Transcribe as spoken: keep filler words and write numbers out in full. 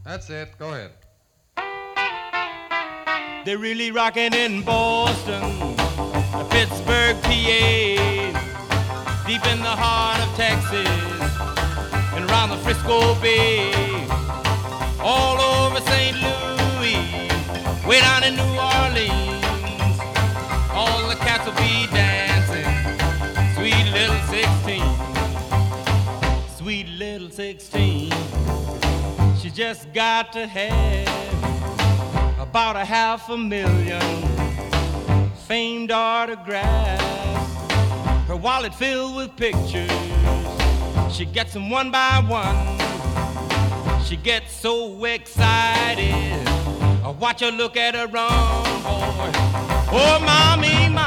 That's it. Go ahead. They're really rocking in Boston, Pittsburgh, P A, deep in the heart of Texas, and around the Frisco Bay, all over Saint Louis, way down in New Orleans, all the cats will be dancing, sweet little sixteen, sweet little sixteen, she just got to have about a half a million famed autographs, her wallet filled with pictures, she gets them one by one, she gets so excited, I watch her look at her run, boy, oh mommy, mommy.